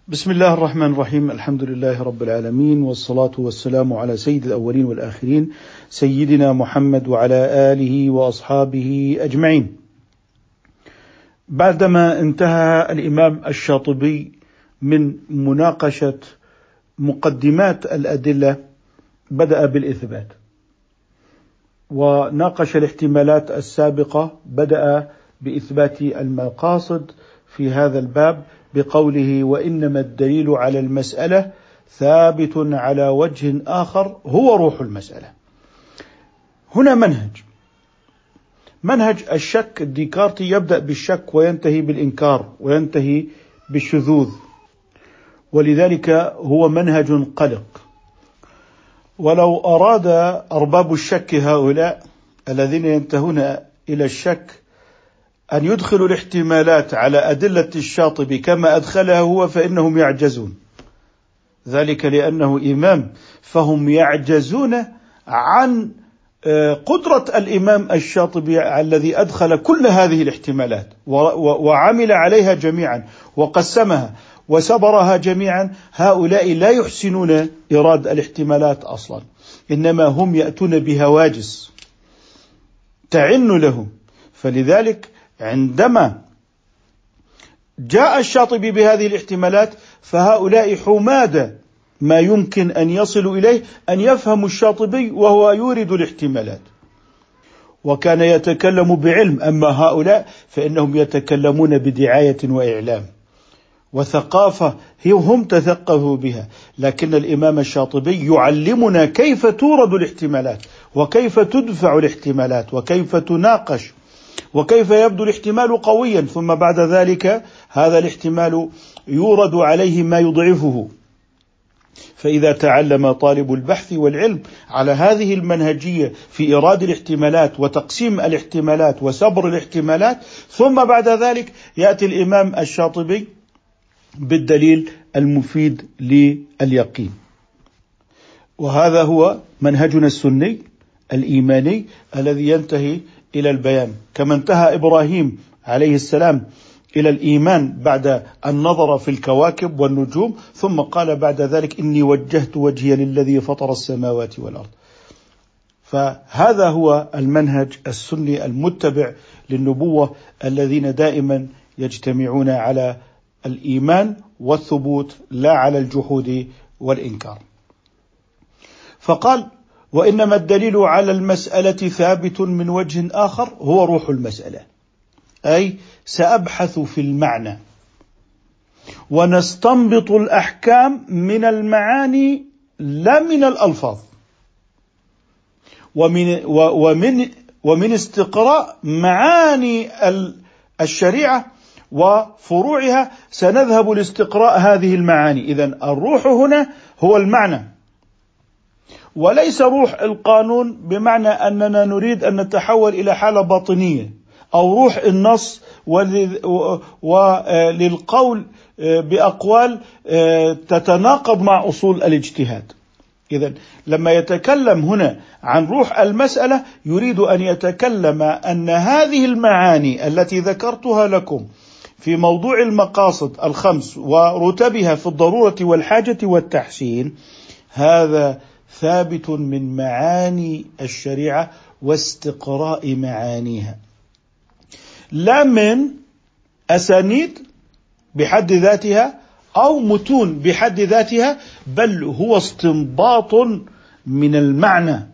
بسم الله الرحمن الرحيم. الحمد لله رب العالمين، والصلاة والسلام على سيد الأولين والآخرين سيدنا محمد وعلى آله وأصحابه أجمعين. بعدما انتهى الإمام الشاطبي من مناقشة مقدمات الأدلة بدأ بالإثبات، وناقش الاحتمالات السابقة، بدأ بإثبات المقاصد في هذا الباب بقوله: وإنما الدليل على المسألة ثابت على وجه آخر هو روح المسألة. هنا منهج الشك الديكارتي يبدأ بالشك وينتهي بالإنكار وينتهي بالشذوذ، ولذلك هو منهج قلق. ولو أراد أرباب الشك هؤلاء الذين ينتهون إلى الشك أن يدخلوا الاحتمالات على أدلة الشاطبي كما أدخلها هو، فإنهم يعجزون، ذلك لأنه إمام، فهم يعجزون عن قدرة الإمام الشاطبي الذي أدخل كل هذه الاحتمالات وعمل عليها جميعا وقسمها وسبرها جميعا. هؤلاء لا يحسنون إيراد الاحتمالات أصلا، إنما هم يأتون بهواجس تعن لهم. فلذلك عندما جاء الشاطبي بهذه الاحتمالات، فهؤلاء حماد ما يمكن أن يصلوا إليه أن يفهموا الشاطبي وهو يورد الاحتمالات، وكان يتكلم بعلم. أما هؤلاء فإنهم يتكلمون بدعاية وإعلام وثقافة هم تثقفوا بها، لكن الإمام الشاطبي يعلمنا كيف تورد الاحتمالات، وكيف تدفع الاحتمالات، وكيف تناقش، وكيف يبدو الاحتمال قويا، ثم بعد ذلك هذا الاحتمال يورد عليه ما يضعفه. فإذا تعلم طالب البحث والعلم على هذه المنهجية في إيراد الاحتمالات وتقسيم الاحتمالات وسبر الاحتمالات، ثم بعد ذلك يأتي الإمام الشاطبي بالدليل المفيد لليقين. وهذا هو منهجنا السني الإيماني الذي ينتهي إلى البيان، كما انتهى إبراهيم عليه السلام إلى الإيمان بعد أن نظر في الكواكب والنجوم، ثم قال بعد ذلك: إني وجهت وجهي للذي فطر السماوات والأرض. فهذا هو المنهج السني المتبع للنبوة، الذين دائما يجتمعون على الإيمان والثبوت لا على الجحود والإنكار. فقال: وإنما الدليل على المسألة ثابت من وجه آخر هو روح المسألة، أي سأبحث في المعنى ونستنبط الأحكام من المعاني لا من الألفاظ، ومن استقراء معاني الشريعة وفروعها سنذهب لاستقراء هذه المعاني. إذن الروح هنا هو المعنى، وليس روح القانون بمعنى أننا نريد أن نتحول إلى حالة باطنية، أو روح النص وللقول بأقوال تتناقض مع أصول الاجتهاد. إذن لما يتكلم هنا عن روح المسألة يريد أن يتكلم أن هذه المعاني التي ذكرتها لكم في موضوع المقاصد الخمس ورتبها في الضرورة والحاجة والتحسين، هذا ثابت من معاني الشريعة واستقراء معانيها، لا من أسانيد بحد ذاتها أو متون بحد ذاتها، بل هو استنباط من المعنى.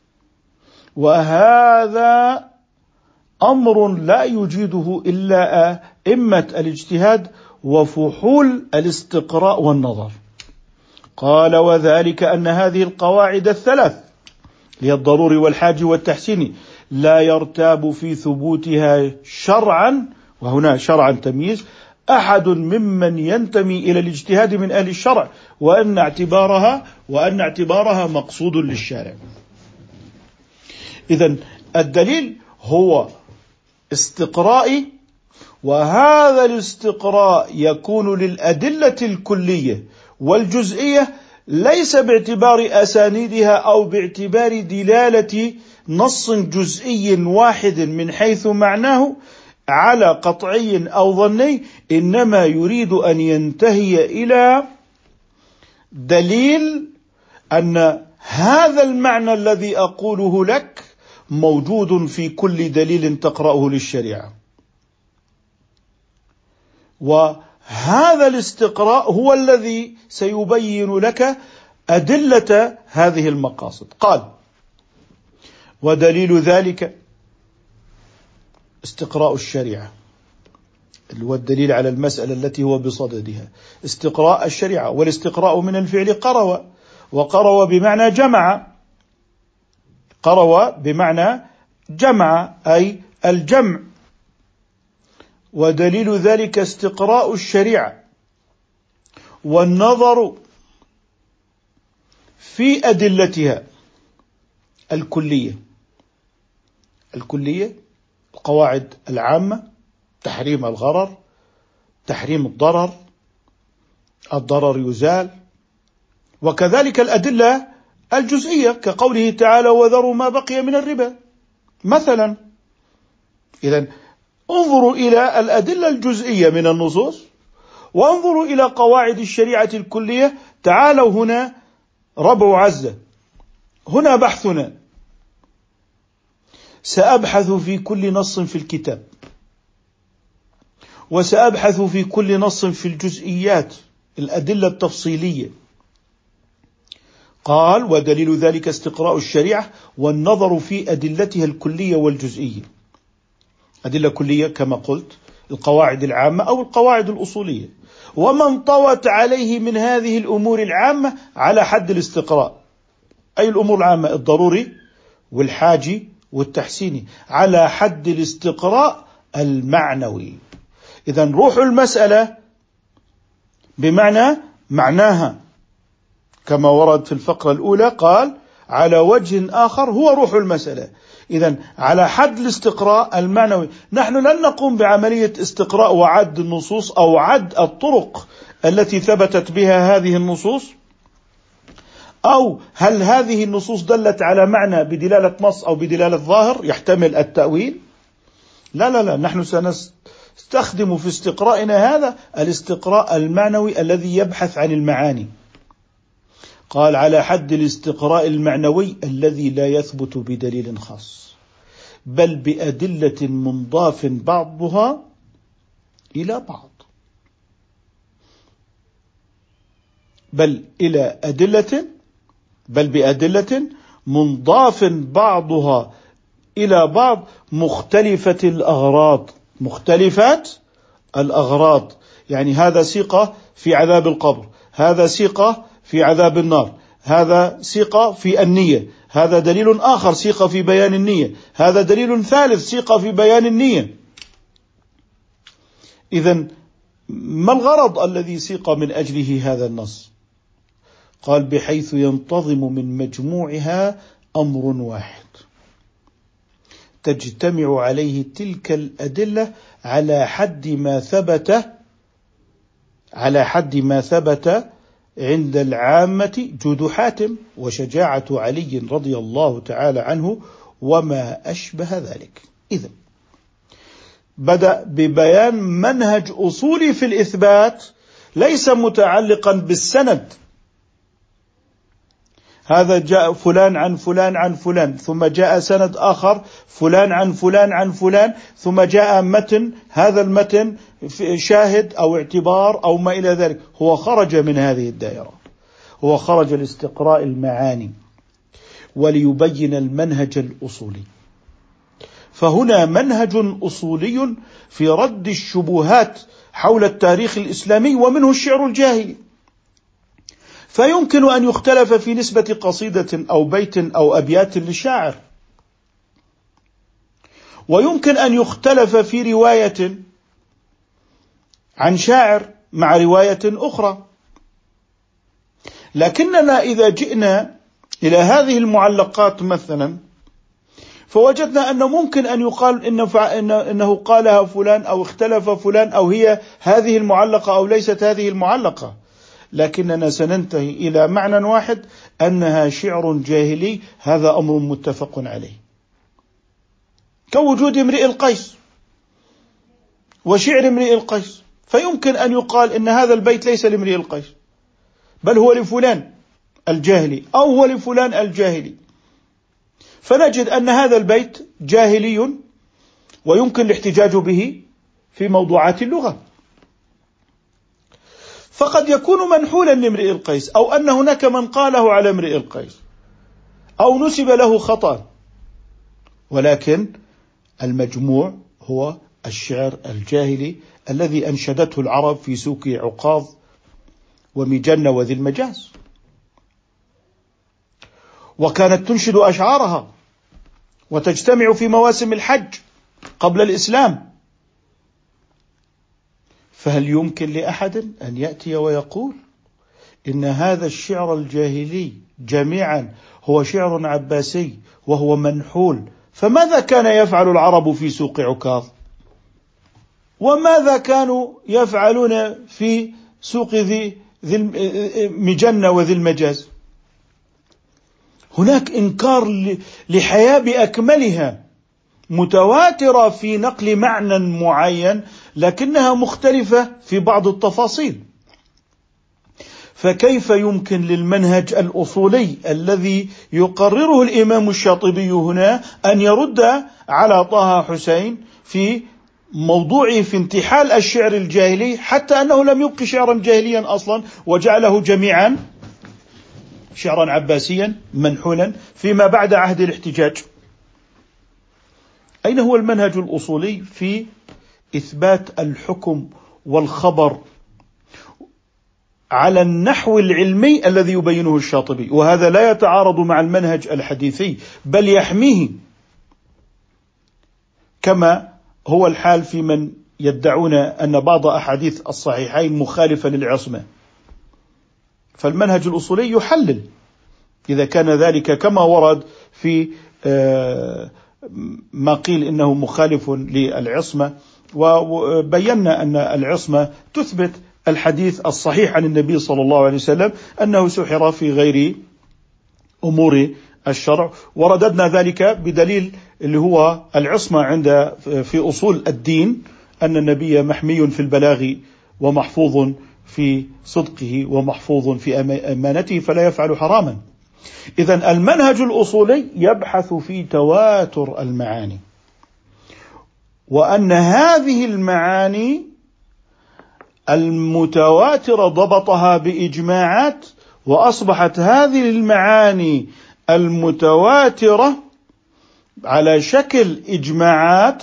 وهذا أمر لا يجيده إلا أئمة الاجتهاد وفحول الاستقراء والنظر. قال: وذلك أن هذه القواعد الثلاث هي الضروري والحاج والتحسين لا يرتاب في ثبوتها شرعا، وهنا شرعا تمييز، أحد ممن ينتمي إلى الاجتهاد من أهل الشرع، وأن اعتبارها مقصود للشارع. إذن الدليل هو استقرائي، وهذا الاستقراء يكون للأدلة الكلية والجزئية، ليس باعتبار أسانيدها أو باعتبار دلالة نص جزئي واحد من حيث معناه، على قطعي أو ظني، إنما يريد أن ينتهي إلى دليل أن هذا المعنى الذي أقوله لك موجود في كل دليل تقرأه للشريعة. وهذا الاستقراء هو الذي سيبين لك أدلة هذه المقاصد. قال: ودليل ذلك استقراء الشريعة، اللي هو الدليل على المسألة التي هو بصددها، استقراء الشريعة. والاستقراء من الفعل قرأ، وقرأ بمعنى جمع، قرأ بمعنى جمع أي الجمع. ودليل ذلك استقراء الشريعة والنظر في أدلتها الكلية، القواعد العامة: تحريم الغرر، تحريم الضرر، الضرر يزال. وكذلك الأدلة الجزئية كقوله تعالى: وذروا ما بقي من الربا مثلا. إذن انظروا إلى الأدلة الجزئية من النصوص، وانظروا إلى قواعد الشريعة الكلية. تعالوا هنا ربع عزة، هنا بحثنا، سأبحث في كل نص في الكتاب، وسأبحث في كل نص في الجزئيات، الأدلة التفصيلية. قال: ودليل ذلك استقراء الشريعة والنظر في أدلتها الكلية والجزئية. أدلة كلية كما قلت القواعد العامة أو القواعد الأصولية، ومن طوت عليه من هذه الأمور العامة على حد الاستقراء. أي الأمور العامة؟ الضروري والحاجي والتحسيني، على حد الاستقراء المعنوي. إذن روح المسألة بمعنى معناها كما ورد في الفقرة الأولى، قال على وجه آخر هو روح المسألة. إذن على حد الاستقراء المعنوي. نحن لن نقوم بعملية استقراء وعد النصوص أو عد الطرق التي ثبتت بها هذه النصوص، أو هل هذه النصوص دلت على معنى بدلالة نص أو بدلالة ظاهر يحتمل التأويل. لا، نحن سنستخدم في استقرائنا هذا الاستقراء المعنوي الذي يبحث عن المعاني. قال: على حد الاستقراء المعنوي الذي لا يثبت بدليل خاص، بل بأدلة منضاف بعضها إلى بعض، بل بأدلة منضاف بعضها إلى بعض مختلفة الأغراض. يعني هذا سيقة في عذاب القبر، هذا سيقة في عذاب النار، هذا سيقة في النية، هذا دليل آخر سيقة في بيان النية، هذا دليل ثالث سيقة في بيان النية. إذن ما الغرض الذي سيق من أجله هذا النص؟ قال: بحيث ينتظم من مجموعها أمر واحد تجتمع عليه تلك الأدلة على حد ما ثبت عند العامة جود حاتم وشجاعة علي رضي الله تعالى عنه وما أشبه ذلك. إذن بدأ ببيان منهج أصولي في الإثبات ليس متعلقا بالسند. هذا جاء فلان عن فلان عن فلان، ثم جاء سند آخر فلان عن فلان عن فلان، ثم جاء متن، هذا المتن شاهد أو اعتبار أو ما إلى ذلك. هو خرج من هذه الدائرة، هو خرج لاستقراء المعاني وليبين المنهج الأصولي. فهنا منهج أصولي في رد الشبهات حول التاريخ الإسلامي، ومنه الشعر الجاهلي. فيمكن أن يختلف في نسبة قصيدة أو بيت أو أبيات للشاعر، ويمكن أن يختلف في رواية عن شاعر مع رواية أخرى. لكننا إذا جئنا إلى هذه المعلقات مثلا، فوجدنا أنه ممكن أن يقال إنه قالها فلان أو اختلف فلان، أو هي هذه المعلقة أو ليست هذه المعلقة، لكننا سننتهي إلى معنى واحد: أنها شعر جاهلي. هذا أمر متفق عليه، كوجود امرئ القيس وشعر امرئ القيس، فيمكن أن يقال إن هذا البيت ليس لامرئ القيس بل هو لفلان الجاهلي أو هو لفلان الجاهلي، فنجد أن هذا البيت جاهلي ويمكن الاحتجاج به في موضوعات اللغة. فقد يكون منحولا لامرئ القيس، أو أن هناك من قاله على امرئ القيس، أو نسب له خطأ، ولكن المجموع هو الشعر الجاهلي الذي أنشدته العرب في سوق عكاظ ومجنة وذي المجاز، وكانت تنشد أشعارها وتجتمع في مواسم الحج قبل الإسلام. فهل يمكن لأحد أن يأتي ويقول إن هذا الشعر الجاهلي جميعا هو شعر عباسي وهو منحول؟ فماذا كان يفعل العرب في سوق عكاظ؟ وماذا كانوا يفعلون في سوق ذي مجنة وذي المجاز؟ هناك إنكار لحياة بأكملها، متواترة في نقل معنى معين لكنها مختلفة في بعض التفاصيل. فكيف يمكن للمنهج الأصولي الذي يقرره الإمام الشاطبي هنا أن يرد على طه حسين في موضوعه في انتحال الشعر الجاهلي، حتى أنه لم يبق شعرا جاهليا أصلا وجعله جميعا شعرا عباسيا منحولا فيما بعد عهد الاحتجاج؟ أين هو المنهج الأصولي في إثبات الحكم والخبر على النحو العلمي الذي يبينه الشاطبي؟ وهذا لا يتعارض مع المنهج الحديثي بل يحميه، كما هو الحال في من يدعون أن بعض أحاديث الصحيحين مخالفة للعصمة. فالمنهج الأصولي يحلل إذا كان ذلك كما ورد في ما قيل إنه مخالف للعصمة، وبينا أن العصمة تثبت الحديث الصحيح عن النبي صلى الله عليه وسلم أنه سحر في غير أمور الشرع، ورددنا ذلك بدليل اللي هو العصمة عند في أصول الدين، أن النبي محمي في البلاغ ومحفوظ في صدقه ومحفوظ في أمانته فلا يفعل حراما. إذن المنهج الأصولي يبحث في تواتر المعاني، وأن هذه المعاني المتواترة ضبطها بإجماعات، وأصبحت هذه المعاني المتواترة على شكل إجماعات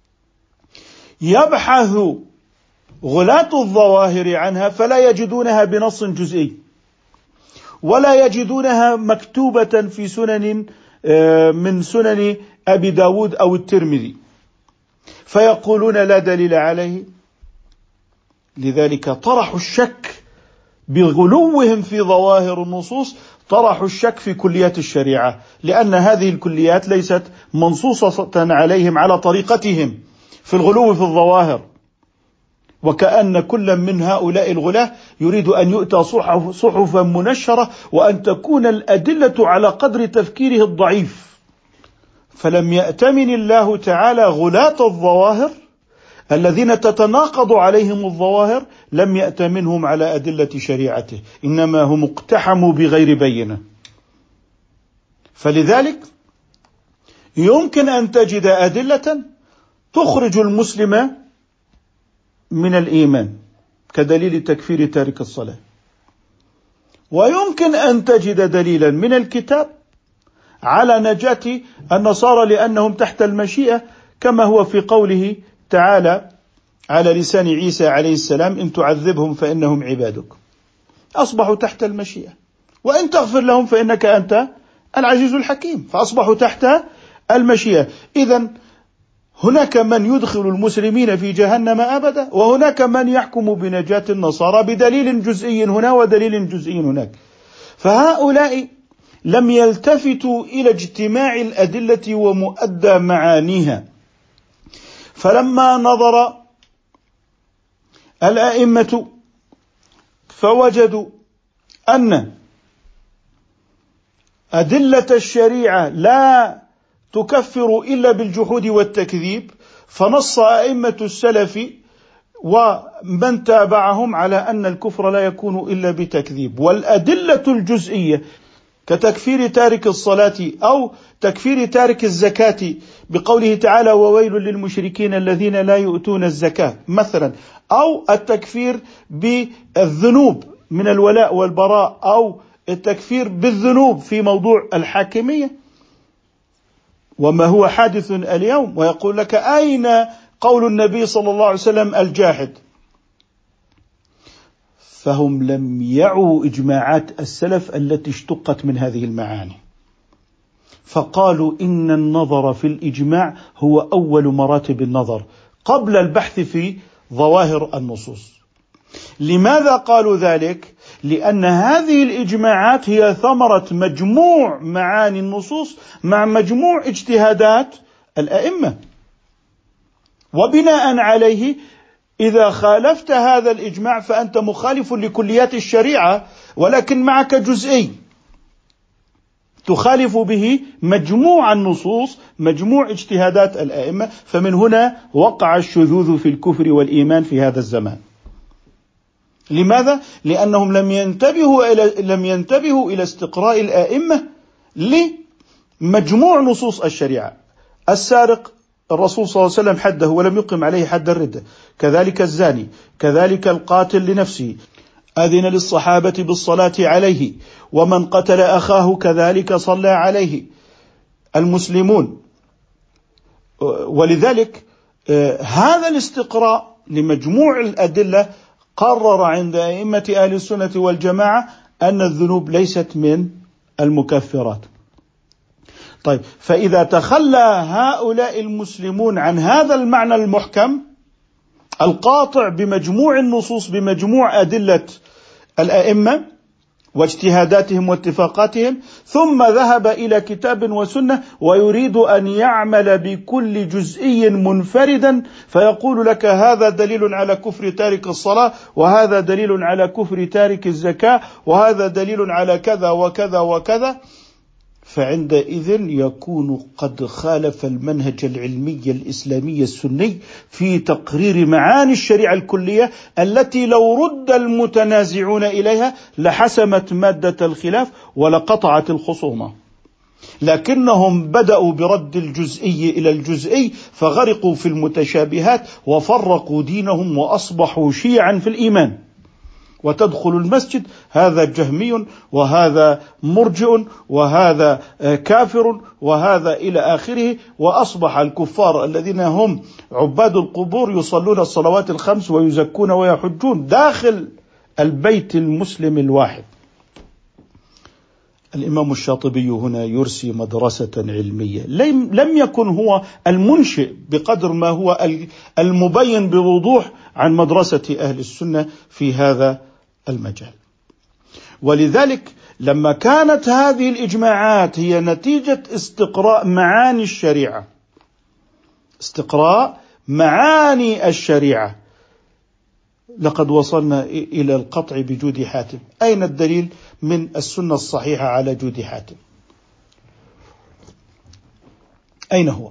يبحث غلاة الظواهر عنها فلا يجدونها بنص جزئي، ولا يجدونها مكتوبة في سنن من سنن أبي داود أو الترمذي، فيقولون لا دليل عليه. لذلك طرحوا الشك بغلوهم في ظواهر النصوص، طرحوا الشك في كليات الشريعة، لأن هذه الكليات ليست منصوصة عليهم على طريقتهم في الغلو في الظواهر، وكأن كل من هؤلاء الغلاة يريد أن يؤتى صحفا منشرة وأن تكون الأدلة على قدر تفكيره الضعيف. فلم يأتمن الله تعالى غلاة الظواهر الذين تتناقض عليهم الظواهر، لم يأتمنهم على أدلة شريعته، إنما هم اقتحموا بغير بينة. فلذلك يمكن أن تجد أدلة تخرج المسلم من الإيمان كدليل تكفير تارك الصلاة، ويمكن أن تجد دليلا من الكتاب على نجاة النصارى لأنهم تحت المشيئة، كما هو في قوله تعالى على لسان عيسى عليه السلام إن تعذبهم فإنهم عبادك، أصبحوا تحت المشيئة، وإن تغفر لهم فإنك أنت العزيز الحكيم، فأصبحوا تحت المشيئة. إذن هناك من يدخل المسلمين في جهنم أبدا، وهناك من يحكم بنجاة النصارى بدليل جزئي هنا ودليل جزئي هناك. فهؤلاء لم يلتفتوا إلى اجتماع الأدلة ومؤدى معانيها. فلما نظر الأئمة فوجدوا أن أدلة الشريعة لا تكفر إلا بالجحود والتكذيب، فنص أئمة السلف ومن تابعهم على أن الكفر لا يكون إلا بتكذيب. والأدلة الجزئية كتكفير تارك الصلاة أو تكفير تارك الزكاة بقوله تعالى وويل للمشركين الذين لا يؤتون الزكاة مثلا، أو التكفير بالذنوب من الولاء والبراء، أو التكفير بالذنوب في موضوع الحاكمية وما هو حادث اليوم. ويقول لك أين قول النبي صلى الله عليه وسلم الجاحد؟ فهم لم يعوا إجماعات السلف التي اشتقت من هذه المعاني، فقالوا إن النظر في الإجماع هو أول مراتب النظر قبل البحث في ظواهر النصوص. لماذا قالوا ذلك؟ لأن هذه الإجماعات هي ثمرة مجموع معاني النصوص مع مجموع اجتهادات الأئمة، وبناء عليه إذا خالفت هذا الإجماع فأنت مخالف لكليات الشريعة، ولكن معك جزئي تخالف به مجموع النصوص، مجموع اجتهادات الأئمة. فمن هنا وقع الشذوذ في الكفر والإيمان في هذا الزمان. لماذا؟ لأنهم لم ينتبهوا إلى استقراء الأئمة لمجموع نصوص الشريعة. السارق الرسول صلى الله عليه وسلم حده ولم يقم عليه حد الردة، كذلك الزاني، كذلك القاتل لنفسه أذن للصحابة بالصلاة عليه، ومن قتل أخاه كذلك صلى عليه المسلمون. ولذلك هذا الاستقراء لمجموع الأدلة قرر عند أئمة أهل السنة والجماعة أن الذنوب ليست من المكفرات. طيب، فإذا تخلى هؤلاء المسلمون عن هذا المعنى المحكم القاطع بمجموع النصوص بمجموع أدلة الأئمة واجتهاداتهم واتفاقاتهم، ثم ذهب إلى كتاب وسنة ويريد أن يعمل بكل جزئي منفردا، فيقول لك هذا دليل على كفر تارك الصلاة، وهذا دليل على كفر تارك الزكاة، وهذا دليل على كذا وكذا وكذا، فعندئذ يكون قد خالف المنهج العلمي الإسلامي السني في تقرير معاني الشريعة الكلية التي لو رد المتنازعون إليها لحسمت مادة الخلاف ولقطعت الخصومة. لكنهم بدأوا برد الجزئي إلى الجزئي فغرقوا في المتشابهات وفرقوا دينهم وأصبحوا شيعا في الإيمان. وتدخل المسجد هذا جهمي وهذا مرجئ وهذا كافر وهذا إلى آخره، وأصبح الكفار الذين هم عباد القبور يصلون الصلوات الخمس ويزكون ويحجون داخل البيت المسلم الواحد. الإمام الشاطبي هنا يرسي مدرسة علمية لم يكن هو المنشئ بقدر ما هو المبين بوضوح عن مدرسة أهل السنة في هذا المجال. ولذلك لما كانت هذه الإجماعات هي نتيجة استقراء معاني الشريعة، استقراء معاني الشريعة، لقد وصلنا إلى القطع بجود حاتم. أين الدليل من السنة الصحيحة على جود حاتم؟ أين هو؟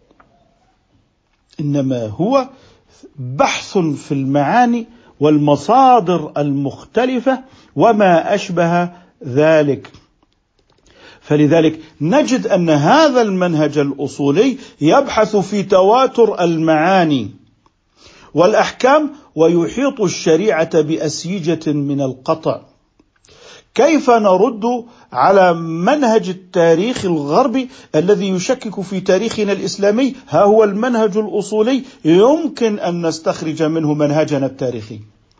إنما هو بحث في المعاني والمصادر المختلفة وما أشبه ذلك. فلذلك نجد أن هذا المنهج الأصولي يبحث في تواتر المعاني والأحكام ويحيط الشريعة بأسيجة من القطع. كيف نرد على منهج التاريخ الغربي الذي يشكك في تاريخنا الإسلامي؟ ها هو المنهج الأصولي يمكن أن نستخرج منه منهجنا التاريخي.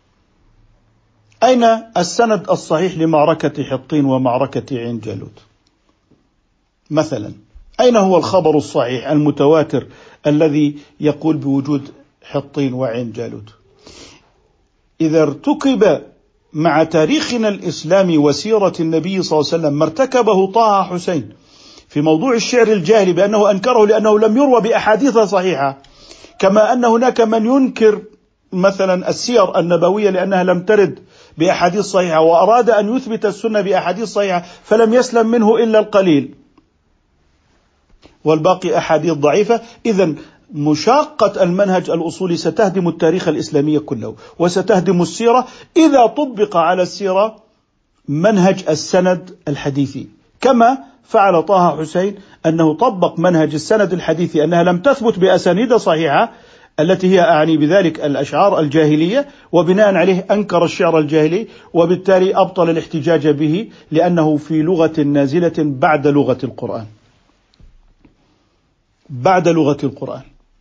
أين السند الصحيح لمعركة حطين ومعركة عين جالوت مثلا؟ أين هو الخبر الصحيح المتواتر الذي يقول بوجود حطين وعين جالوت؟ إذا ارتكب مع تاريخنا الإسلامي وسيرة النبي صلى الله عليه وسلم ما ارتكبه طه حسين في موضوع الشعر الجاهلي بأنه أنكره لأنه لم يروى بأحاديث صحيحة، كما أن هناك من ينكر مثلا السير النبوية لأنها لم ترد بأحاديث صحيحة وأراد أن يثبت السنة بأحاديث صحيحة فلم يسلم منه إلا القليل والباقي أحاديث ضعيفة. إذن مشاقة المنهج الأصولي ستهدم التاريخ الإسلامي كله، وستهدم السيرة إذا طبق على السيرة منهج السند الحديثي، كما فعل طه حسين أنه طبق منهج السند الحديثي، أنها لم تثبت بأسانيد صحيحة التي هي أعني بذلك الأشعار الجاهلية، وبناء عليه أنكر الشعر الجاهلي، وبالتالي أبطل الاحتجاج به لأنه في لغة نازلة بعد لغة القرآن، بعد لغة القرآن.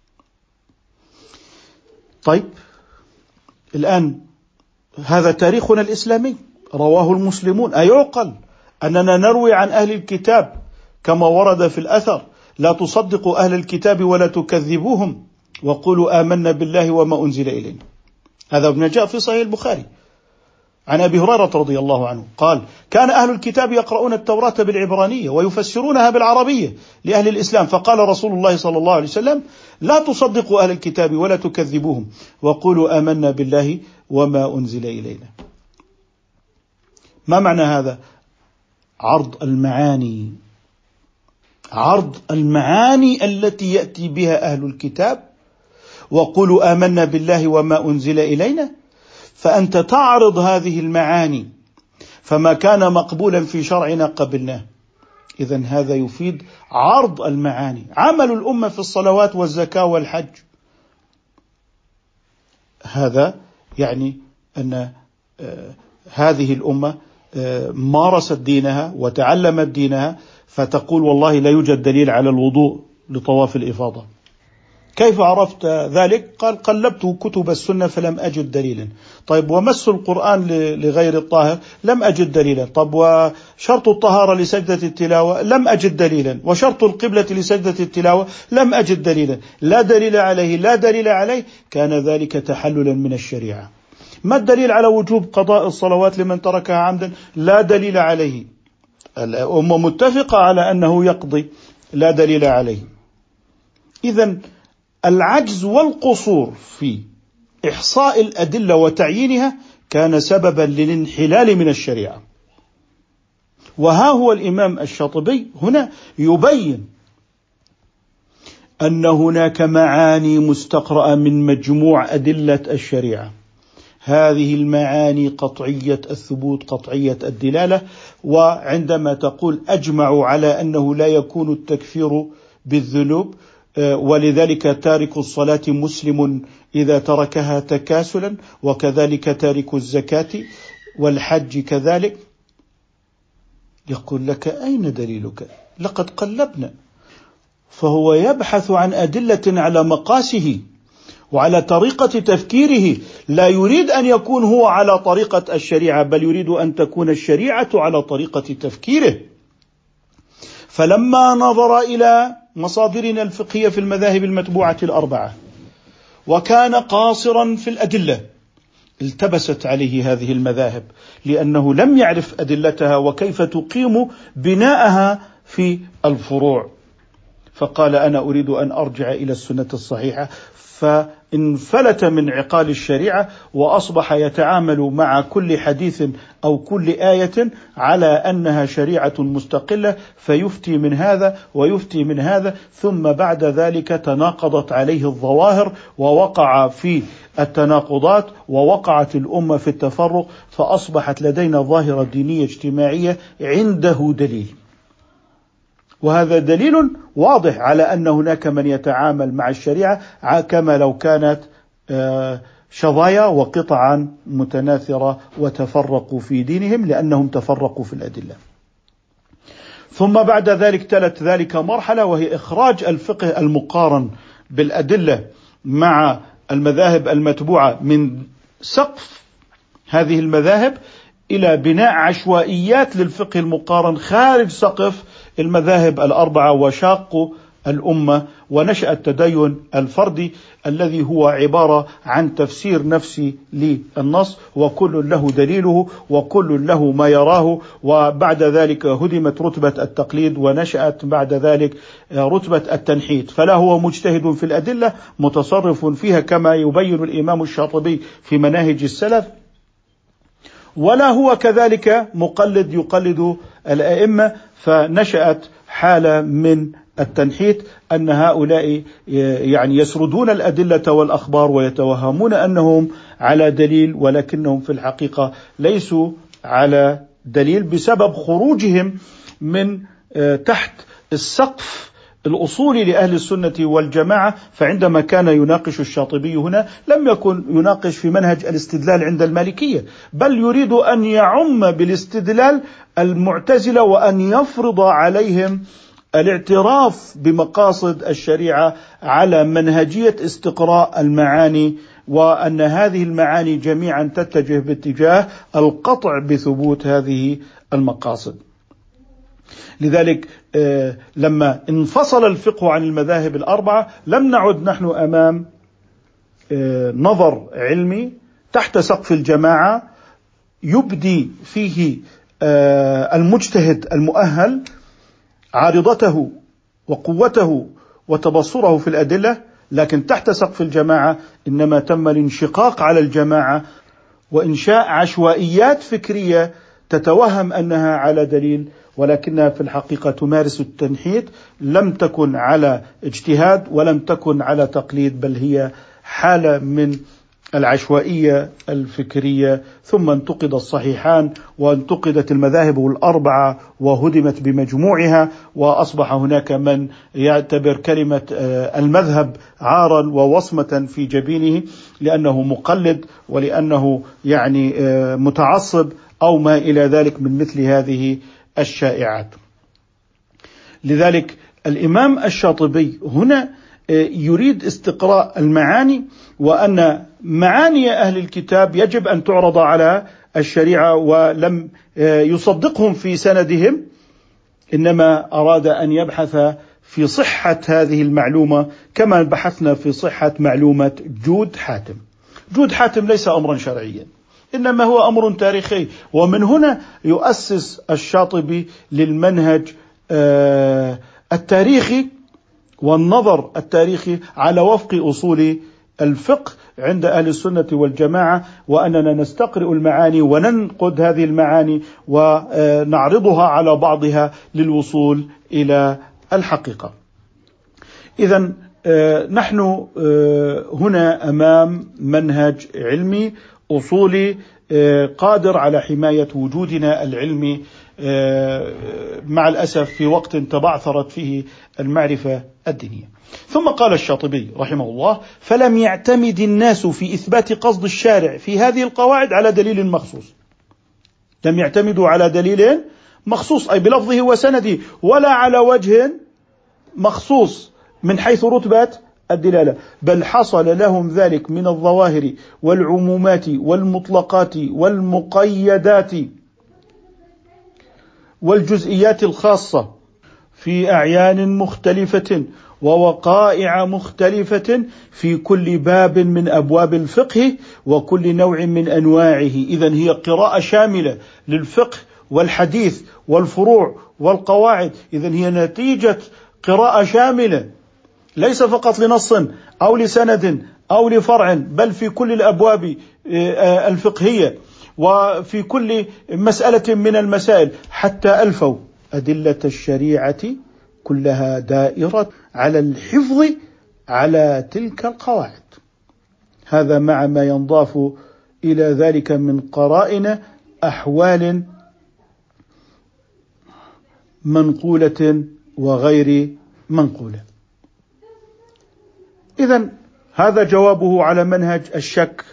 طيب الآن هذا تاريخنا الإسلامي رواه المسلمون، أيعقل أننا نروي عن أهل الكتاب كما ورد في الأثر: لا تصدقوا أهل الكتاب ولا تكذبوهم وقولوا آمنا بالله وما أنزل إلينا. هذا ما جاء في صحيح البخاري عن أبي هريرة رضي الله عنه قال: كان أهل الكتاب يقرؤون التوراة بالعبرانية ويفسرونها بالعربية لأهل الإسلام، فقال رسول الله صلى الله عليه وسلم: لا تصدقوا أهل الكتاب ولا تكذبوهم وقولوا آمنا بالله وما أنزل إلينا. ما معنى هذا؟ عرض المعاني، عرض المعاني التي يأتي بها أهل الكتاب، وقولوا آمنا بالله وما أنزل إلينا، فأنت تعرض هذه المعاني، فما كان مقبولا في شرعنا قبلناه. إذن هذا يفيد عرض المعاني. عمل الأمة في الصلوات والزكاة والحج، هذا يعني أن هذه الأمة مارست دينها وتعلمت دينها، فتقول والله لا يوجد دليل على الوضوء لطواف الإفاضة. كيف عرفت ذلك؟ قال: قلبت كتب السنة فلم أجد دليلا. طيب ومس القرآن لغير الطاهر؟ لم أجد دليلا. طب وشرط الطهارة لسجدة التلاوة؟ لم أجد دليلا. وشرط القبلة لسجدة التلاوة؟ لم أجد دليلا. لا دليل عليه، لا دليل عليه، كان ذلك تحللا من الشريعة. ما الدليل على وجوب قضاء الصلوات لمن تركها عمدا؟ لا دليل عليه. الأمة متفقة على أنه يقضي، لا دليل عليه. إذن العجز والقصور في إحصاء الأدلة وتعيينها كان سببا للانحلال من الشريعة. وها هو الإمام الشاطبي هنا يبين أن هناك معاني مستقرأة من مجموع أدلة الشريعة، هذه المعاني قطعية الثبوت قطعية الدلالة. وعندما تقول أجمعوا على أنه لا يكون التكفير بالذنوب، ولذلك تارك الصلاة مسلم إذا تركها تكاسلا، وكذلك تارك الزكاة والحج كذلك، يقول لك: أين دليلك؟ لقد قلبنا. فهو يبحث عن أدلة على مقاسه وعلى طريقة تفكيره، لا يريد أن يكون هو على طريقة الشريعة، بل يريد أن تكون الشريعة على طريقة تفكيره. فلما نظر إلى مصادرنا الفقهية في المذاهب المتبوعة الأربعة وكان قاصرا في الأدلة، التبست عليه هذه المذاهب، لأنه لم يعرف أدلتها وكيف تقيم بناءها في الفروع. فقال: أنا أريد أن أرجع إلى السنة الصحيحة، فانفلت من عقال الشريعة وأصبح يتعامل مع كل حديث أو كل آية على أنها شريعة مستقلة، فيفتي من هذا ويفتي من هذا، ثم بعد ذلك تناقضت عليه الظواهر ووقع في التناقضات، ووقعت الأمة في التفرق، فأصبحت لدينا ظاهرة دينية اجتماعية عنده دليل، وهذا دليل واضح على أن هناك من يتعامل مع الشريعة كما لو كانت شظايا وقطعا متناثرة وتفرقوا في دينهم لأنهم تفرقوا في الأدلة. ثم بعد ذلك تلت ذلك مرحلة، وهي إخراج الفقه المقارن بالأدلة مع المذاهب المتبوعة من سقف هذه المذاهب إلى بناء عشوائيات للفقه المقارن خارج سقف المذاهب الأربعة، وشاقوا الأمة، ونشأ التدين الفردي الذي هو عبارة عن تفسير نفسي للنص، وكل له دليله وكل له ما يراه. وبعد ذلك هدمت رتبة التقليد، ونشأت بعد ذلك رتبة التنحيت، فلا هو مجتهد في الأدلة متصرف فيها كما يبين الإمام الشاطبي في مناهج السلف، ولا هو كذلك مقلد يقلد الأئمة، فنشأت حالة من التنحيت أن هؤلاء يعني يسردون الأدلة والأخبار ويتوهمون أنهم على دليل، ولكنهم في الحقيقة ليسوا على دليل بسبب خروجهم من تحت السقف الأصولي لأهل السنة والجماعة. فعندما كان يناقش الشاطبي هنا لم يكن يناقش في منهج الاستدلال عند المالكية، بل يريد أن يعم بالاستدلال المعتزلة وأن يفرض عليهم الاعتراف بمقاصد الشريعة على منهجية استقراء المعاني، وأن هذه المعاني جميعا تتجه باتجاه القطع بثبوت هذه المقاصد. لذلك لما انفصل الفقه عن المذاهب الأربعة لم نعد نحن أمام نظر علمي تحت سقف الجماعة يبدي فيه المجتهد المؤهل عارضته وقوته وتبصره في الأدلة، لكن تحت سقف الجماعة إنما تم الانشقاق على الجماعة وإنشاء عشوائيات فكرية تتوهم أنها على دليل، ولكنها في الحقيقة تمارس التنحيت، لم تكن على اجتهاد ولم تكن على تقليد، بل هي حالة من العشوائية الفكرية. ثم انتقد الصحيحان وانتقدت المذاهب الأربعة وهدمت بمجموعها، وأصبح هناك من يعتبر كلمة المذهب عارا ووصمة في جبينه لأنه مقلد ولأنه يعني متعصب أو ما إلى ذلك من مثل هذه الشائعات. لذلك الإمام الشاطبي هنا يريد استقراء المعاني، وأن معاني أهل الكتاب يجب أن تعرض على الشريعة، ولم يصدقهم في سندهم، إنما أراد أن يبحث في صحة هذه المعلومة كما بحثنا في صحة معلومة جود حاتم. جود حاتم ليس أمرا شرعيا، إنما هو أمر تاريخي، ومن هنا يؤسس الشاطبي للمنهج التاريخي والنظر التاريخي على وفق أصول الفقه عند أهل السنة والجماعة، وأننا نستقرئ المعاني وننقد هذه المعاني ونعرضها على بعضها للوصول إلى الحقيقة. إذن نحن هنا أمام منهج علمي أصولي قادر على حماية وجودنا العلمي، مع الأسف في وقت تبعثرت فيه المعرفة الدينية. ثم قال الشاطبي رحمه الله: فلم يعتمد الناس في إثبات قصد الشارع في هذه القواعد على دليل مخصوص. لم يعتمدوا على دليل مخصوص أي بلفظه وسنده، ولا على وجه مخصوص من حيث رتبة الدلالة، بل حصل لهم ذلك من الظواهر والعمومات والمطلقات والمقيدات والجزئيات الخاصة في أعيان مختلفة ووقائع مختلفة في كل باب من أبواب الفقه وكل نوع من أنواعه. إذن هي قراءة شاملة للفقه والحديث والفروع والقواعد. إذن هي نتيجة قراءة شاملة ليس فقط لنص أو لسند أو لفرع، بل في كل الأبواب الفقهية وفي كل مسألة من المسائل، حتى ألفوا أدلة الشريعة كلها دائرة على الحفظ على تلك القواعد. هذا مع ما ينضاف إلى ذلك من قرائن أحوال منقولة وغير منقولة. إذن هذا جوابه على منهج الشك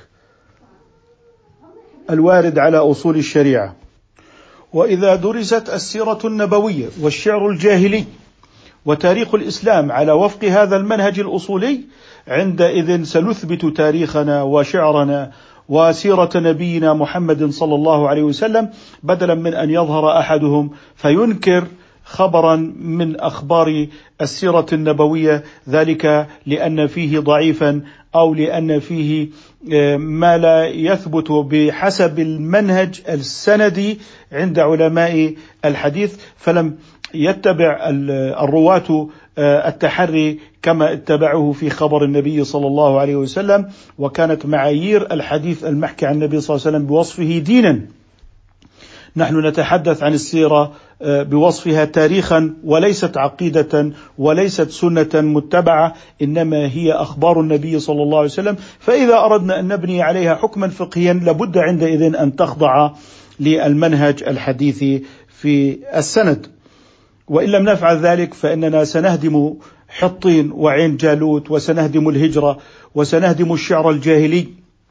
الوارد على أصول الشريعة. وإذا درست السيرة النبوية والشعر الجاهلي وتاريخ الإسلام على وفق هذا المنهج الأصولي، عندئذ سنثبت تاريخنا وشعرنا وسيرة نبينا محمد صلى الله عليه وسلم، بدلا من أن يظهر أحدهم فينكر خبرا من أخبار السيرة النبوية، ذلك لأن فيه ضعيفا أو لأن فيه ما لا يثبت بحسب المنهج السندي عند علماء الحديث، فلم يتبع الرواة التحري كما اتبعوه في خبر النبي صلى الله عليه وسلم. وكانت معايير الحديث المحكي عن النبي صلى الله عليه وسلم بوصفه دينا نحن نتحدث عن السيرة بوصفها تاريخا وليست عقيدة وليست سنة متبعة، إنما هي أخبار النبي صلى الله عليه وسلم. فإذا أردنا أن نبني عليها حكما فقهيا لابد عندئذ أن تخضع للمنهج الحديث في السند، وإن لم نفعل ذلك فإننا سنهدم حطين وعين جالوت، وسنهدم الهجرة، وسنهدم الشعر الجاهلي.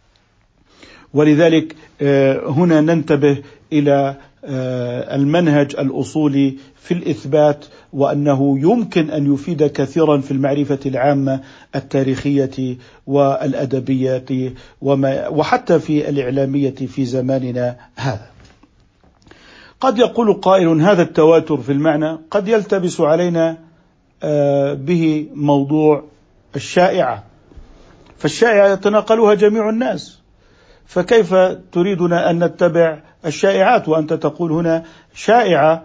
ولذلك هنا ننتبه إلى المنهج الأصولي في الإثبات، وأنه يمكن أن يفيد كثيرا في المعرفة العامة التاريخية والأدبية وحتى في الإعلامية في زماننا هذا. قد يقول قائل هذا التواتر في المعنى قد يلتبس علينا به موضوع الشائعة، فالشائعة يتناقلها جميع الناس، فكيف تريدنا أن نتبع الشائعات وأنت تقول هنا شائعة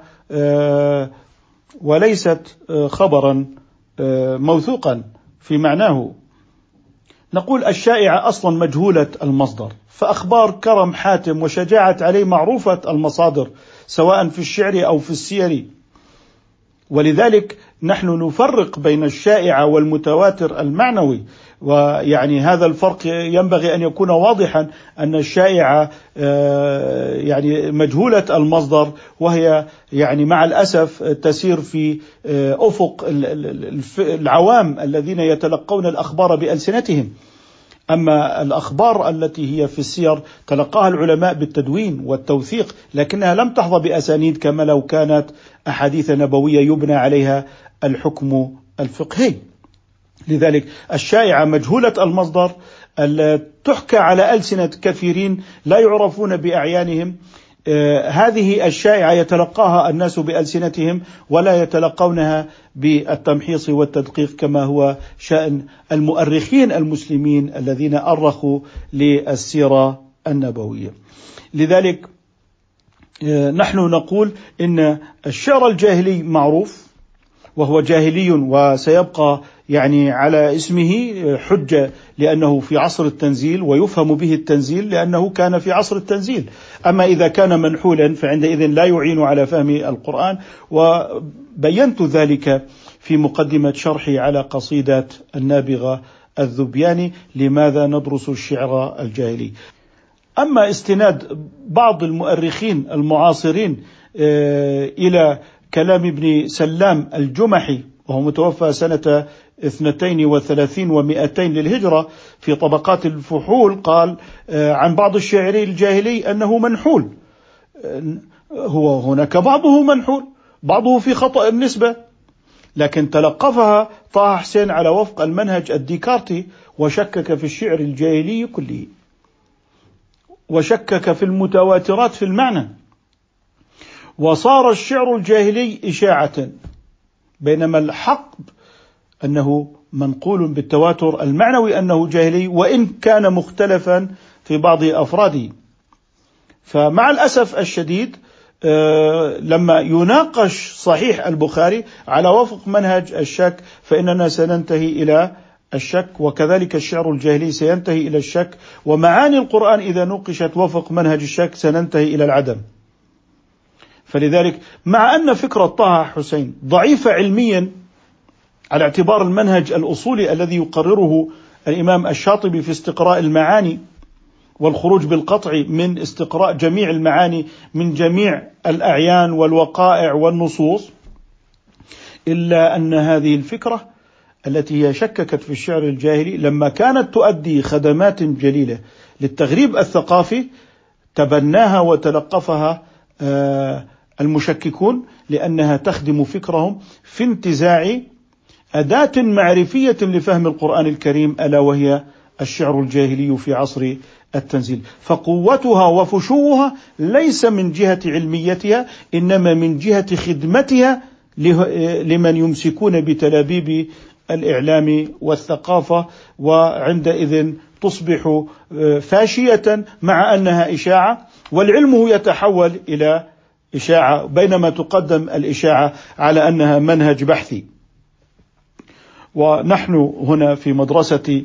وليست خبرا موثوقا في معناه؟ نقول الشائعة أصلا مجهولة المصدر، فأخبار كرم حاتم وشجاعة علي معروفة المصادر سواء في الشعر أو في السير، ولذلك نحن نفرق بين الشائعة والمتواتر المعنوي. ويعني هذا الفرق ينبغي أن يكون واضحا، أن الشائعة يعني مجهولة المصدر، وهي يعني مع الأسف تسير في أفق العوام الذين يتلقون الأخبار بألسنتهم. أما الأخبار التي هي في السير تلقاها العلماء بالتدوين والتوثيق، لكنها لم تحظى بأسانيد كما لو كانت أحاديث نبوية يبنى عليها الحكم الفقهي. لذلك الشائعة مجهولة المصدر تحكى على ألسنة كثيرين لا يعرفون بأعيانهم. هذه الشائعة يتلقاها الناس بألسنتهم ولا يتلقونها بالتمحيص والتدقيق كما هو شأن المؤرخين المسلمين الذين أرخوا للسيرة النبوية. لذلك نحن نقول إن الشعر الجاهلي معروف، وهو جاهلي وسيبقى يعني على اسمه حجة، لأنه في عصر التنزيل ويفهم به التنزيل لأنه كان في عصر التنزيل. أما إذا كان منحولا فعندئذ لا يعين على فهم القرآن، وبينت ذلك في مقدمة شرحي على قصيدة النابغة الذبياني لماذا ندرس الشعر الجاهلي. أما استناد بعض المؤرخين المعاصرين إلى كلام ابن سلام الجمحي، وهو متوفى سنة 32 و200 للهجرة، في طبقات الفحول قال عن بعض الشاعري الجاهلي أنه منحول. هو هناك بعضه منحول، بعضه في خطأ النسبة، لكن تلقفها طه حسين على وفق المنهج الديكارتي وشكك في الشعر الجاهلي كله، وشكك في المتواترات في المعنى، وصار الشعر الجاهلي إشاعة، بينما الحق أنه منقول بالتواتر المعنوي أنه جاهلي وإن كان مختلفا في بعض أفراده. فمع الأسف الشديد لما يناقش صحيح البخاري على وفق منهج الشك فإننا سننتهي إلى الشك، وكذلك الشعر الجاهلي سينتهي إلى الشك، ومعاني القرآن إذا نوقشت وفق منهج الشك سننتهي إلى العدم. فلذلك مع أن فكرة طه حسين ضعيفة علميا على اعتبار المنهج الأصولي الذي يقرره الإمام الشاطبي في استقراء المعاني والخروج بالقطع من استقراء جميع المعاني من جميع الأعيان والوقائع والنصوص، إلا أن هذه الفكرة التي هي شككت في الشعر الجاهلي لما كانت تؤدي خدمات جليلة للتغريب الثقافي تبناها وتلقفها المشككون، لأنها تخدم فكرهم في انتزاع أداة معرفية لفهم القرآن الكريم، ألا وهي الشعر الجاهلي في عصر التنزيل. فقوتها وفشوها ليس من جهة علميتها، إنما من جهة خدمتها لمن يمسكون بتلابيب الإعلام والثقافة، وعندئذ تصبح فاشية مع أنها إشاعة، والعلم يتحول إلى إشاعة بينما تقدم الإشاعة على أنها منهج بحثي. ونحن هنا في مدرسة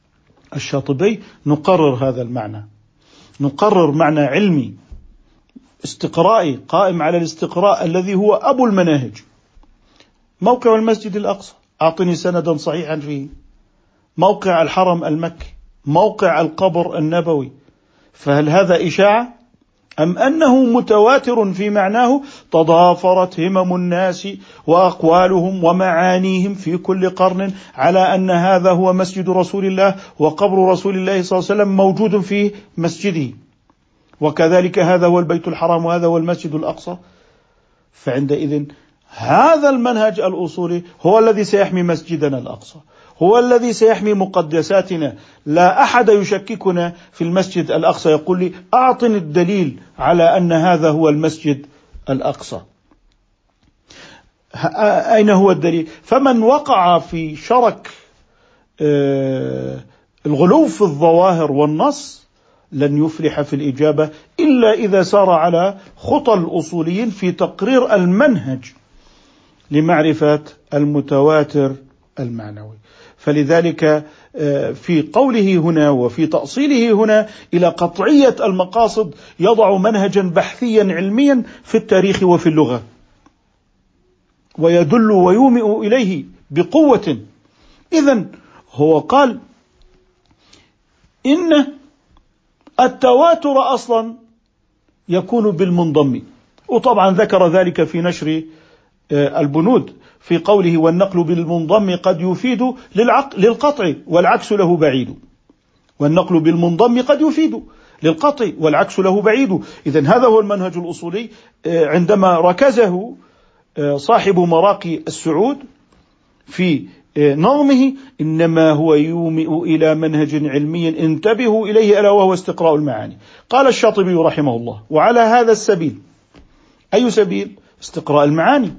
الشاطبي نقرر هذا المعنى، نقرر معنى علمي استقرائي قائم على الاستقراء الذي هو أبو المناهج. موقع المسجد الأقصى، أعطني سندا صحيحا فيه. موقع الحرم المكي، موقع القبر النبوي. فهل هذا إشاعة أم أنه متواتر في معناه؟ تضافرت همم الناس وأقوالهم ومعانيهم في كل قرن على أن هذا هو مسجد رسول الله وقبر رسول الله صلى الله عليه وسلم موجود في مسجده، وكذلك هذا هو البيت الحرام وهذا هو المسجد الأقصى. فعندئذ هذا المنهج الأصولي هو الذي سيحمي مسجدنا الأقصى، هو الذي سيحمي مقدساتنا. لا أحد يشككنا في المسجد الأقصى يقول لي أعطني الدليل على أن هذا هو المسجد الأقصى. أين هو الدليل؟ فمن وقع في شرك الغلو في الظواهر والنص لن يفلح في الإجابة إلا إذا سار على خطى الأصوليين في تقرير المنهج لمعرفة المتواتر المعنوي. فلذلك في قوله هنا وفي تأصيله هنا إلى قطعية المقاصد يضع منهجا بحثيا علميا في التاريخ وفي اللغة، ويدل ويومئ إليه بقوة. إذن هو قال إن التواتر أصلا يكون بالمنضم، وطبعا ذكر ذلك في نشر البنود في قوله والنقل بالمنضم قد يفيد للقطع والعكس له بعيد. والنقل بالمنضم قد يفيد للقطع والعكس له بعيد. إذن هذا هو المنهج الأصولي عندما ركزه صاحب مراقي السعود في نظمه، إنما هو يومئ إلى منهج علمي انتبهوا إليه ألا وهو استقراء المعاني. قال الشاطبي رحمه الله وعلى هذا السبيل. أي سبيل؟ استقراء المعاني،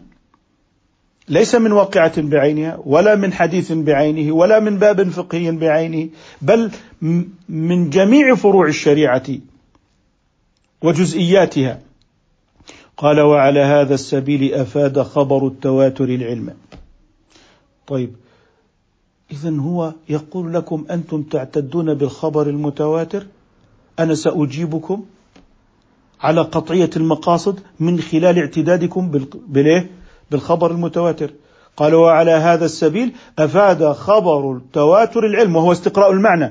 ليس من واقعة بعينها ولا من حديث بعينه ولا من باب فقهي بعينه، بل من جميع فروع الشريعة وجزئياتها. قال وعلى هذا السبيل أفاد خبر التواتر العلم. طيب، إذن هو يقول لكم أنتم تعتدون بالخبر المتواتر، أنا سأجيبكم على قطعية المقاصد من خلال اعتدادكم بالخبر المتواتر. قال وعلى هذا السبيل أفاد خبر التواتر العلم وهو استقراء المعنى.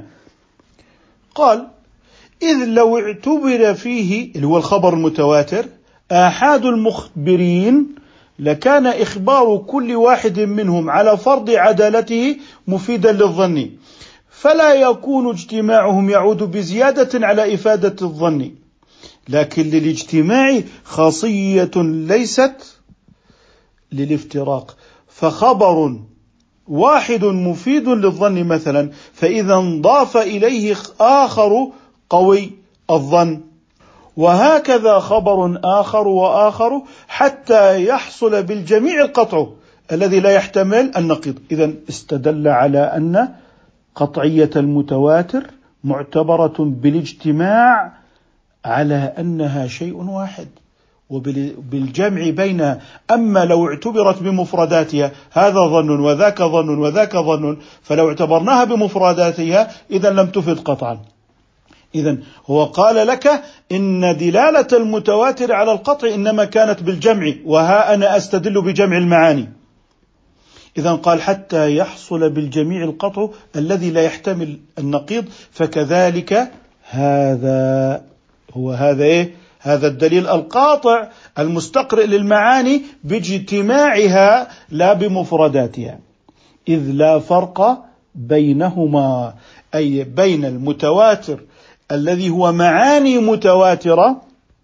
قال إذ لو اعتبر فيه اللي هو الخبر المتواتر آحاد المخبرين لكان إخبار كل واحد منهم على فرض عدالته مفيدا للظن، فلا يكون اجتماعهم يعود بزيادة على إفادة الظن، لكن للاجتماع خاصية ليست للافتراق. فخبر واحد مفيد للظن مثلا، فإذا انضاف إليه آخر قوي الظن، وهكذا خبر آخر وآخر حتى يحصل بالجميع القطع الذي لا يحتمل النقيض. إذن استدل على أن قطعية المتواتر معتبرة بالاجتماع على أنها شيء واحد وبالجمع بينها. أما لو اعتبرت بمفرداتها هذا ظن وذاك ظن وذاك ظن، فلو اعتبرناها بمفرداتها إذن لم تفد قطعا. إذن هو قال لك إن دلالة المتواتر على القطع إنما كانت بالجمع، وها أنا أستدل بجمع المعاني. إذن قال حتى يحصل بالجميع القطع الذي لا يحتمل النقيض، فكذلك هذا هو هذا الدليل القاطع المستقرئ للمعاني باجتماعها لا بمفرداتها، إذ لا فرق بينهما، أي بين المتواتر الذي هو معاني متواترة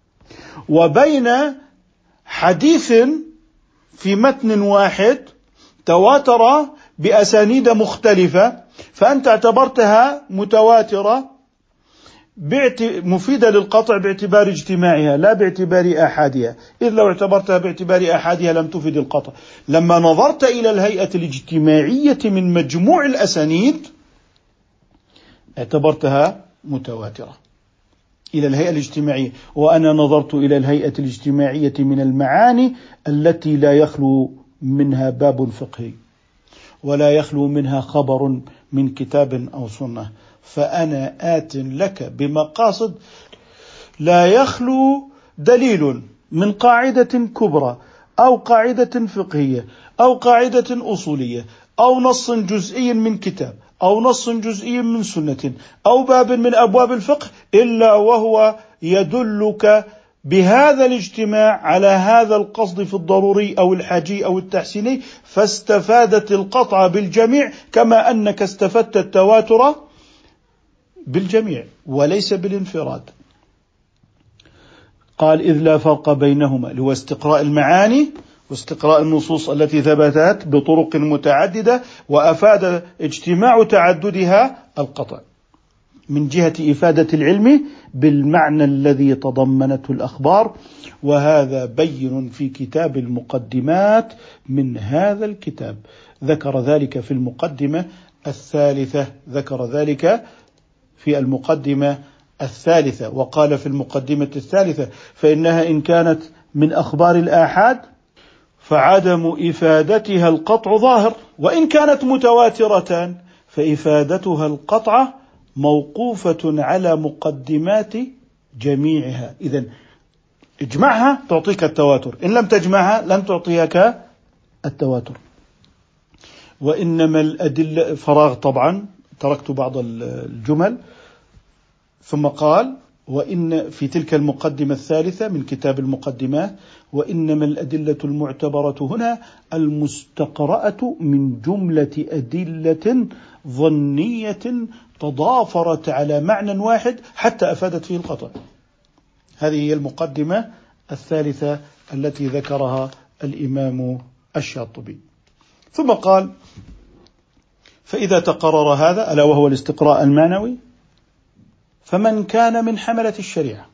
وبين حديث في متن واحد تواتر بأسانيد مختلفة، فأنت اعتبرتها متواترة مفيدة للقطع باعتبار اجتماعها لا باعتبار آحادها، إذ لو اعتبرتها باعتبار آحادها لم تفيد القطع. لما نظرت إلى الهيئة الاجتماعية من مجموع الأسانيد اعتبرتها متواترة إلى الهيئة الاجتماعية، وأنا نظرت إلى الهيئة الاجتماعية من المعاني التي لا يخلو منها باب فقهي ولا يخلو منها خبر من كتاب أو سنة، فأنا آت لك بمقاصد لا يخلو دليل من قاعدة كبرى أو قاعدة فقهية أو قاعدة أصولية أو نص جزئي من كتاب أو نص جزئي من سنة أو باب من أبواب الفقه إلا وهو يدلك بهذا الاجتماع على هذا القصد في الضروري أو الحاجي أو التحسيني، فاستفادت القطع بالجميع كما أنك استفدت التواتر بالجميع وليس بالانفراد. قال إذ لا فرق بينهما، اللي هو استقراء المعاني واستقراء النصوص التي ثبتت بطرق متعددة وأفاد اجتماع تعددها القطع من جهة إفادة العلم بالمعنى الذي تضمنته الأخبار، وهذا بين في كتاب المقدمات من هذا الكتاب. ذكر ذلك في المقدمة الثالثة، ذكر ذلك في المقدمة الثالثة، وقال في المقدمة الثالثة فإنها إن كانت من أخبار الآحاد فعدم إفادتها القطع ظاهر، وإن كانت متواترة فإفادتها القطع موقوفة على مقدمات جميعها. إذن اجمعها تعطيك التواتر، إن لم تجمعها لن تعطيك التواتر. وإنما الأدلة فراغ، طبعا تركت بعض الجمل. ثم قال وإن في تلك المقدمة الثالثة من كتاب المقدمات وإنما الأدلة المعتبرة هنا المستقرأة من جملة أدلة ظنية تضافرت على معنى واحد حتى أفادت فيه القطع. هذه هي المقدمة الثالثة التي ذكرها الإمام الشاطبي. ثم قال فإذا تقرر هذا ألا وهو الاستقراء المعنوي، فمن كان من حملة الشريعة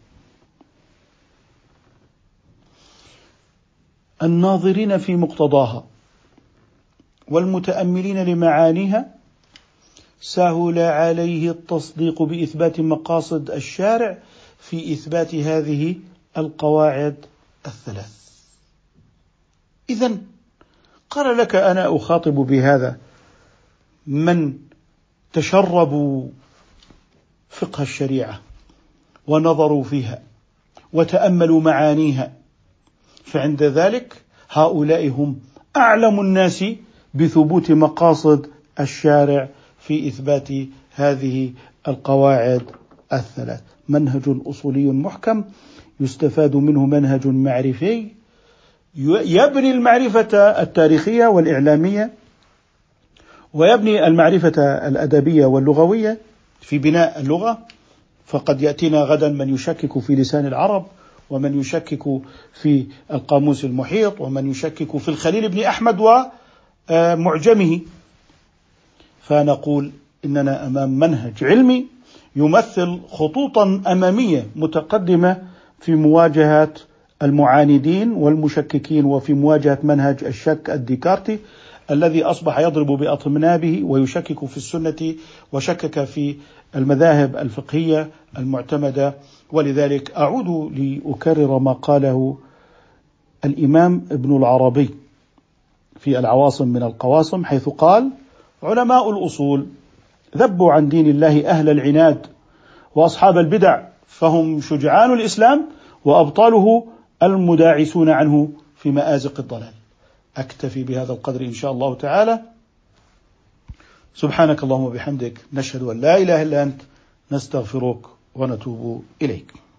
الناظرين في مقتضاها والمتأملين لمعانيها سهل عليه التصديق بإثبات مقاصد الشارع في إثبات هذه القواعد الثلاث. إذن قال لك أنا أخاطب بهذا من تشربوا فقه الشريعة ونظروا فيها وتأملوا معانيها، فعند ذلك هؤلاء هم أعلم الناس بثبوت مقاصد الشارع في إثبات هذه القواعد الثلاث. منهج أصولي محكم يستفاد منه منهج معرفي يبني المعرفة التاريخية والإعلامية ويبني المعرفة الأدبية واللغوية في بناء اللغة، فقد يأتينا غدا من يشكك في لسان العرب ومن يشكك في القاموس المحيط ومن يشكك في الخليل بن أحمد ومعجمه، فنقول إننا أمام منهج علمي يمثل خطوطا أمامية متقدمة في مواجهة المعاندين والمشككين وفي مواجهة منهج الشك الديكارتي الذي أصبح يضرب بأطنابه ويشكك في السنة وشكك في المذاهب الفقهية المعتمدة. ولذلك أعود لأكرر ما قاله الإمام ابن العربي في العواصم من القواصم، حيث قال علماء الأصول ذبوا عن دين الله أهل العناد وأصحاب البدع، فهم شجعان الإسلام وأبطاله المداعسون عنه في مآزق الضلال. أكتفي بهذا القدر إن شاء الله تعالى. سبحانك اللهم وبحمدك، نشهد أن لا إله إلا أنت، نستغفرك ونتوب إليك.